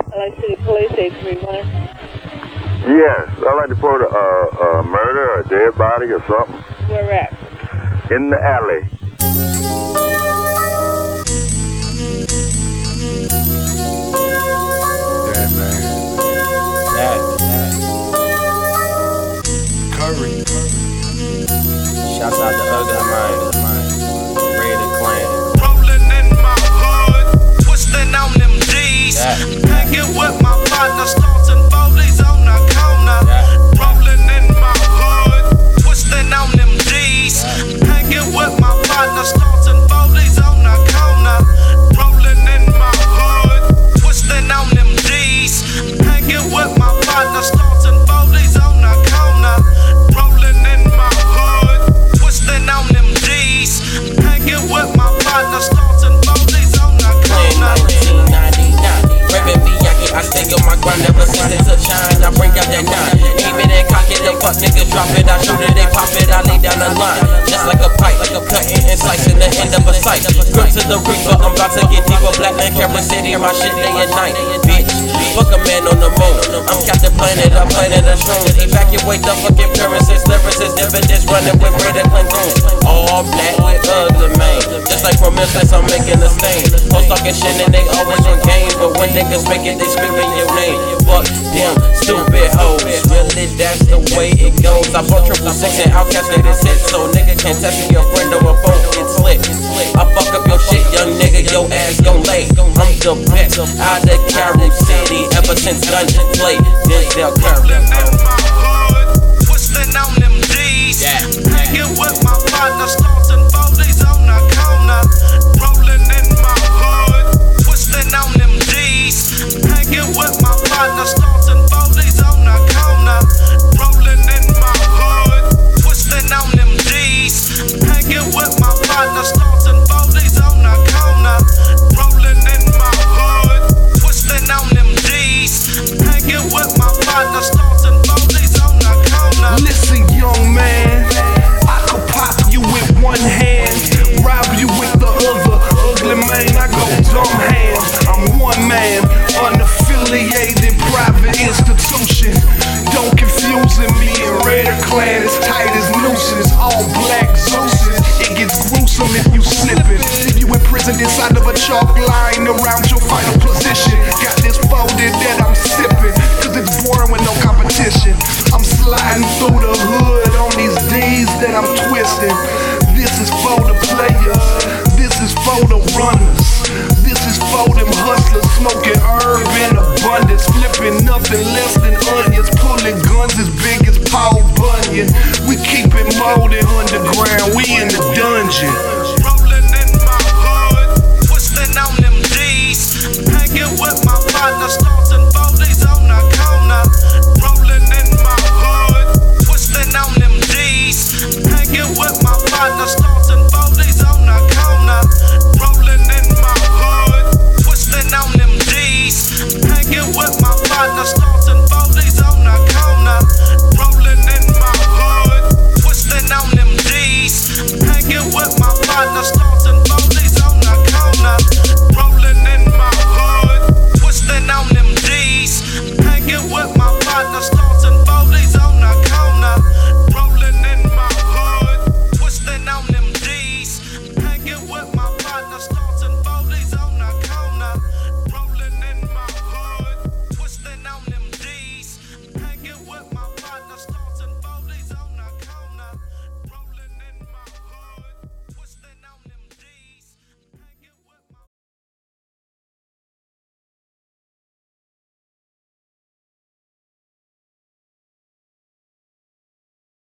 LA City Police 831. Yes, I'd like to report a murder or a dead body or something. Where at? In the alley. Yeah, man. Curry. Shouts out to Ugly Mind. Raider Clan. Rolling in my hood, twisting on them D's. Hanging with my partner, starting bowlies on the corner. Rolling in my hood, twisting on them D's. Hanging with my partner, starting bowlies on the corner. Rolling in my hood, twisting on them D's. Hanging with my partner, starting bowlies on the corner. Rolling in my hood, twisting on them D's. Hanging with my partner, starting bowlies on the corner. 1999. Raven Miyagi, I stay on my grind ever since it's a shine. I bring out that 9. Aim it and cock it, them fuck niggas drop it. I shoot it, they pop it, I lay down the line. Just like a pipe, like a cutting and slicing the end of a sight. Grip to the reaper, I'm about to get deeper. Blackland, Kansas City, my shit day and night. Bitch, fuck a man on the moon. I'm Captain Planet, I'm planet of shrooms. Evacuate the fucking premises, lyricists, dividends running with Raider Clan. All black with ugly man. Just like from Memphis, I'm making a stain. Hoes talking shit and they always on game. But when niggas make it, they screaming your name. Fuck them stupid hoes. Really, that's the way it goes. I bought 666 and Outcast made this hit. So nigga can't test me, your friend or a phone, it's slick. I fuck up your shit, young nigga, your ass gon' lay. I'm the best out of Carol City ever since Dungeon Play. Denzel Curry. Rolling in my hood, twisting on them D's. Hanging with my partner, starting bowlies on the corner. Rolling in my hood, twisting on them D's. Hanging with my partner, starting bowlies on the corner. Rolling in my hood, twisting on them D's. Hanging with my partner, starting bowlies on the corner. Rolling in my hood, twisting on them D's. Hanging with my partner, starting bowlies on the corner. Listen, young man, I could pop you with one hand, rob you with the other. Ugly man, I go dumb hand. I'm one man, unaffiliated private institution. Don't confuse me and Raider Clan as tight as nooses. All black Zeus's. It gets gruesome if you slippin'. If you imprisoned inside of a chalk line around your final position. Got this folded that I'm sippin', cause it's boring with no competition. I'm sliding through the hood on these D's that I'm twisting. This is for the players, this is for the runners, this is for them hustlers smoking herb in